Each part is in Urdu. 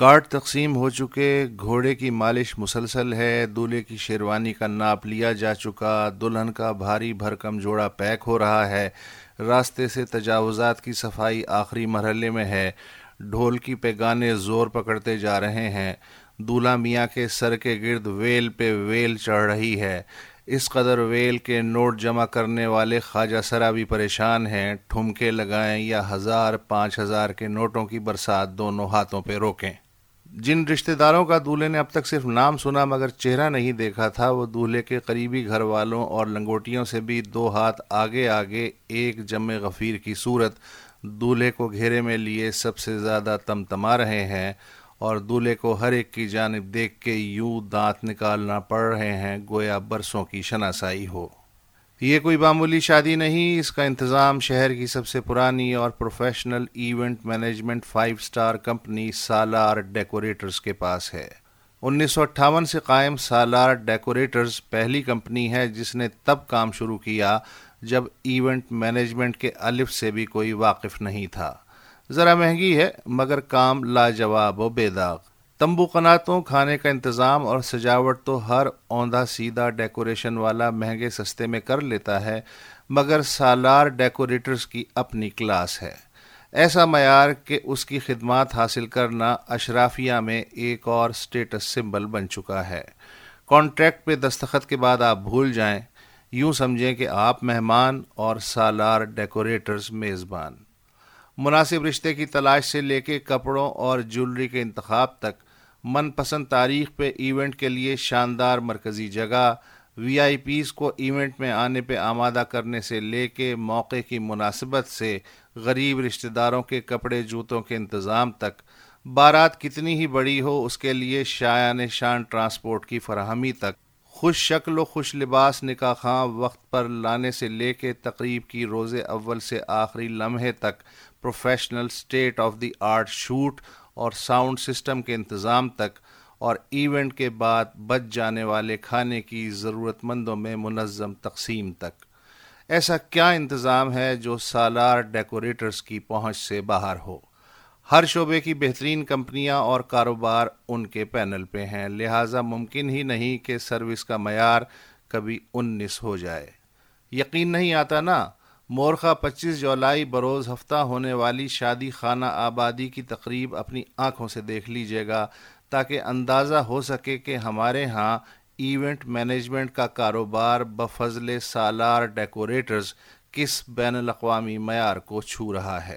کارڈ تقسیم ہو چکے، گھوڑے کی مالش مسلسل ہے، دولہے کی شیروانی کا ناپ لیا جا چکا، دلہن کا بھاری بھرکم جوڑا پیک ہو رہا ہے، راستے سے تجاوزات کی صفائی آخری مرحلے میں ہے، ڈھولکی پہ گانے زور پکڑتے جا رہے ہیں، دولہا میاں کے سر کے گرد ویل پہ ویل چڑھ رہی ہے، اس قدر ویل کے نوٹ جمع کرنے والے خواجہ سرا بھی پریشان ہیں، ٹھمکے لگائیں یا 1000 5000 کے نوٹوں کی برسات دونوں ہاتھوں پہ روکیں۔ جن رشتہ داروں کا دولہے نے اب تک صرف نام سنا مگر چہرہ نہیں دیکھا تھا، وہ دولہے کے قریبی گھر والوں اور لنگوٹیوں سے بھی 2 ہاتھ آگے آگے ایک جم غفیر کی صورت دولہے کو گھیرے میں لیے سب سے زیادہ تمتما رہے ہیں، اور دولہے کو ہر ایک کی جانب دیکھ کے یوں دانت نکالنا پڑ رہے ہیں گویا برسوں کی شناسائی ہو۔ یہ کوئی معمولی شادی نہیں، اس کا انتظام شہر کی سب سے پرانی اور professional event management 5 star company Salar decorators کے پاس ہے۔ 1958 سے قائم سالار ڈیکوریٹرز پہلی کمپنی ہے جس نے تب کام شروع کیا جب ایونٹ مینجمنٹ کے الف سے بھی کوئی واقف نہیں تھا۔ ذرا مہنگی ہے مگر کام لاجواب و بے داغ۔ تمبو قناتوں، کھانے کا انتظام اور سجاوٹ تو ہر اوندا سیدھا ڈیکوریشن والا مہنگے سستے میں کر لیتا ہے، مگر سالار ڈیکوریٹرز کی اپنی کلاس ہے، ایسا معیار کہ اس کی خدمات حاصل کرنا اشرافیہ میں ایک اور سٹیٹس سمبل بن چکا ہے۔ کانٹریکٹ پہ دستخط کے بعد آپ بھول جائیں، یوں سمجھیں کہ آپ مہمان اور سالار ڈیکوریٹرز میزبان۔ مناسب رشتے کی تلاش سے لے کے کپڑوں اور جولری کے انتخاب تک، من پسند تاریخ پہ ایونٹ کے لیے شاندار مرکزی جگہ، وی آئی پیز کو ایونٹ میں آنے پہ آمادہ کرنے سے لے کے موقع کی مناسبت سے غریب رشتہ داروں کے کپڑے جوتوں کے انتظام تک، بارات کتنی ہی بڑی ہو اس کے لیے شایان شان ٹرانسپورٹ کی فراہمی تک، خوش شکل و خوش لباس نکاح خواں وقت پر لانے سے لے کے تقریب کی روز اول سے آخری لمحے تک professional state of the art shoot اور ساؤنڈ سسٹم کے انتظام تک، اور ایونٹ کے بعد بچ جانے والے کھانے کی ضرورت مندوں میں منظم تقسیم تک، ایسا کیا انتظام ہے جو سالار ڈیکوریٹرز کی پہنچ سے باہر ہو؟ ہر شعبے کی بہترین کمپنیاں اور کاروبار ان کے پینل پہ ہیں، لہٰذا ممکن ہی نہیں کہ سروس کا معیار کبھی 19 ہو جائے۔ یقین نہیں آتا نا؟ مورخہ 25 جولائی بروز ہفتہ ہونے والی شادی خانہ آبادی کی تقریب اپنی آنکھوں سے دیکھ لیجیے گا تاکہ اندازہ ہو سکے کہ ہمارے ہاں ایونٹ مینجمنٹ کا کاروبار بفضل سالار ڈیکوریٹرز کس بین الاقوامی معیار کو چھو رہا ہے۔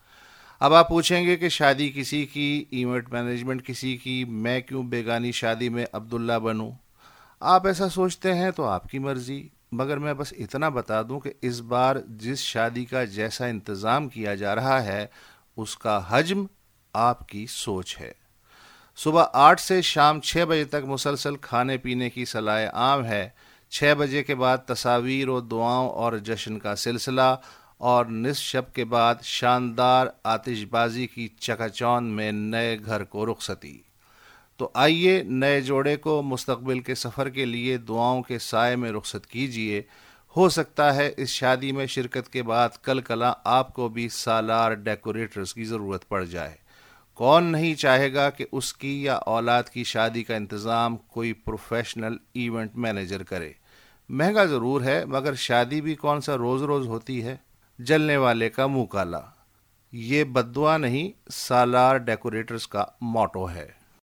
اب آپ پوچھیں گے کہ شادی کسی کی، ایونٹ مینجمنٹ کسی کی، میں کیوں بیگانی شادی میں عبداللہ بنوں؟ آپ ایسا سوچتے ہیں تو آپ کی مرضی، مگر میں بس اتنا بتا دوں کہ اس بار جس شادی کا جیسا انتظام کیا جا رہا ہے اس کا حجم آپ کی سوچ ہے۔ صبح 8 سے شام 6 بجے تک مسلسل کھانے پینے کی صلاح عام ہے، 6 بجے کے بعد تصاویر و دعاؤں اور جشن کا سلسلہ، اور نصف شب کے بعد شاندار آتش بازی کی چکا چوند میں نئے گھر کو رخصتی۔ تو آئیے نئے جوڑے کو مستقبل کے سفر کے لیے دعاؤں کے سائے میں رخصت کیجیے، ہو سکتا ہے اس شادی میں شرکت کے بعد کل کلاں آپ کو بھی سالار ڈیکوریٹرز کی ضرورت پڑ جائے۔ کون نہیں چاہے گا کہ اس کی یا اولاد کی شادی کا انتظام کوئی پروفیشنل ایونٹ مینیجر کرے؟ مہنگا ضرور ہے مگر شادی بھی کون سا روز روز ہوتی ہے؟ جلنے والے کا منہ کالا، یہ بد دعا نہیں، سالار ڈیکوریٹرز کا موٹو ہے۔